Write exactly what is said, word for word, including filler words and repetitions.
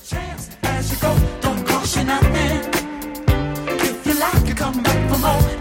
chance as you go. Don't cost you nothing. If you like, you come back for more.